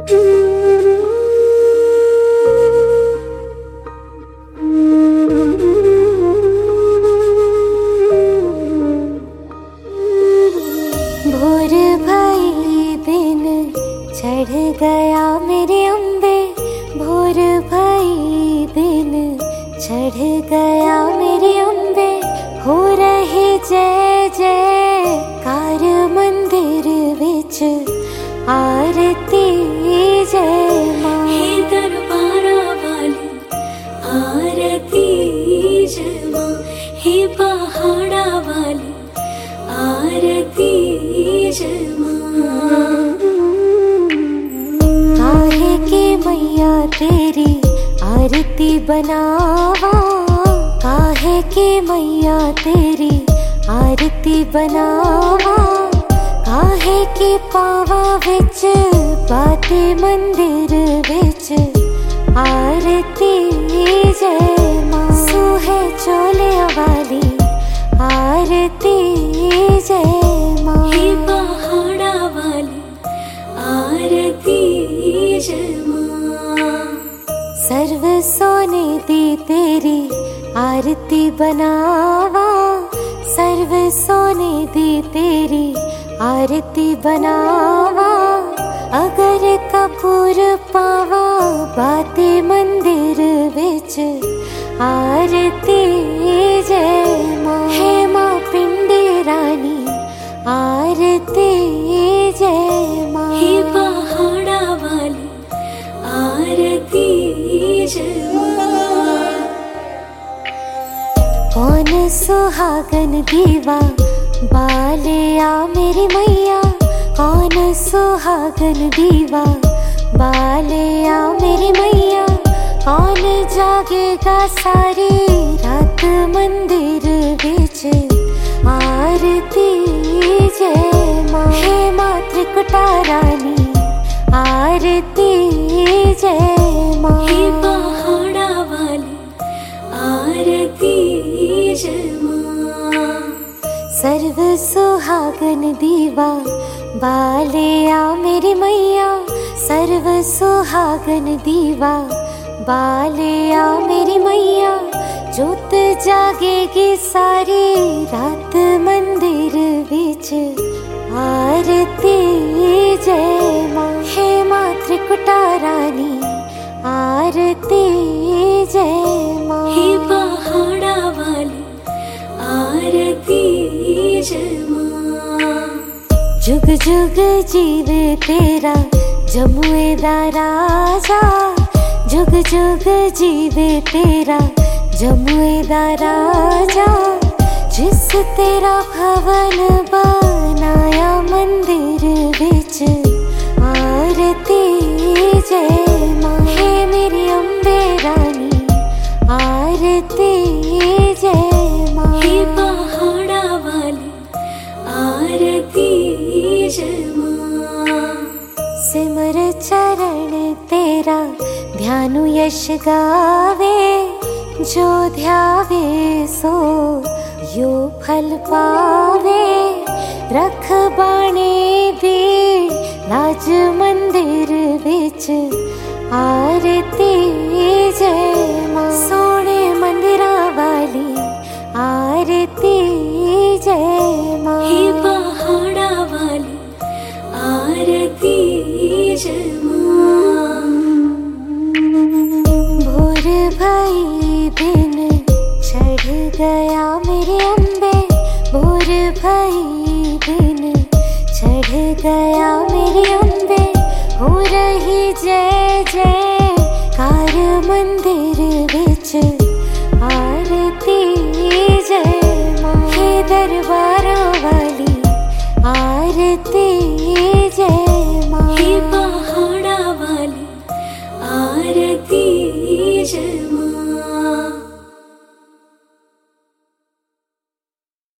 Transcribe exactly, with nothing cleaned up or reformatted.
भोर भई दिन चढ़ गया मेरे अम्बे, भोर भई दिन चढ़ गया मेरे अम्बे। हो रही जय जयकार मंदिर विच आरती जय मां। हे दरबारा वाली आरती जय मां, हे पहाड़ा वाली आरती जय मां। काहे के मैया तेरी आरती बनावा, काहे के मैया तेरी आरती बनावा। काहे के पावा विच बाते मंदिर विच आरती जय मां। सुहे चोलिया वाली आरती जय मां। हे पहाड़ा वाली आरती जय मां। सर्व सोने दी तेरी आरती बनावा, सर्व सोने दी तेरी आरती बनावा। अगर कपूर पावा बाते मंदिर विच आरती जय मां। हे मां पिंडी रानी आरती जय मां। हे पहाड़ा वाली आरती जय मां। कौन सुहागन दीवा बालिया मेरी मैया, कौन सुहागन दीवा बालिया मेरी मैया। कौन जागेगा सारी रात मंदिर विच आरती जय मां। हे मां त्रिकुटा रानी आरती जय मां। हे पहाड़ा वाली आरती जय मां। सर्व सुहागन दीवा बालिया मेरी मैया, सर्व सुहागन दीवा बालिया मेरी मैया। जोत जागेगी सारी रात मंदिर विच आरती जय मां। हे मां त्रिकुटा रानी आरती जय मां। हे पहाड़ा वाली आरती जय मां। जुग जुग जीवे तेरा जमुए दा राजा, जुग जुग जीवे तेरा जमुए दा राजा। जिस तेरा भवन बनाया मंदिर विच आरती जय मां। हे मेरी अम्बे रानी आरती जय मां। हे पहाड़ा वाली आरती जय मां। सिमर चरण तेरा ध्यानु यश गावे, जो ध्यावे सो यो फल पावे। रख बाणे दी लाज मंदिर विच आरती जय मां। सोने मंदिरा वाली आरती जय मां। हे पहाड़ा वाली आरती जय मां। भोर भई दिन चढ़ गया मेरे अम्बे, भोर भई दिन चढ़ गया मेरे अम्बे। हो रही जय जयकार मंदिर विच आरती जय मां। हे दरबार